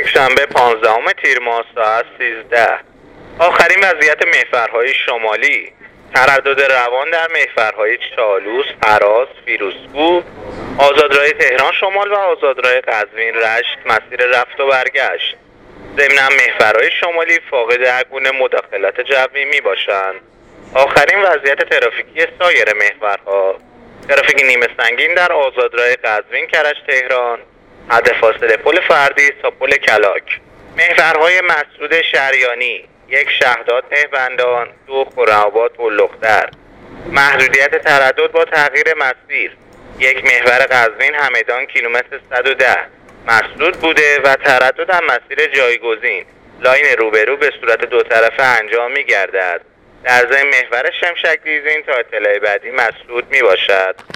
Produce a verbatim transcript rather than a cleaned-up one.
یک شنبه پانزدهم تیر ماه ساعت سیزده. آخرین وضعیت محورهای شمالی: تردد روان در محورهای چالوس، هراس، فیروزکوه، آزادراه تهران شمال و آزادراه قزوین رشت مسیر رفت و برگشت. ضمناً محورهای شمالی فاقد هر گونه مداخلت جوی می باشند. آخرین وضعیت ترافیکی سایر محورها: ترافیک نیمه سنگین در آزادراه قزوین کرج تهران، حد فاصله پل فردی تا پل کلاک. محورهای مسعود شریانی: یک شهداد مهبندان، دو خرم‌آباد بلوخ‌در. محدودیت تردد با تغییر مسیر: یک محور قزوین همدان کیلومتر صد و ده مسدود بوده و تردد هم مسیر جایگزین لاین روبرو به صورت دو طرفه انجام می گردد. در ضمن محور شمشک دیزین تا اطلاع بعدی مسدود می باشد.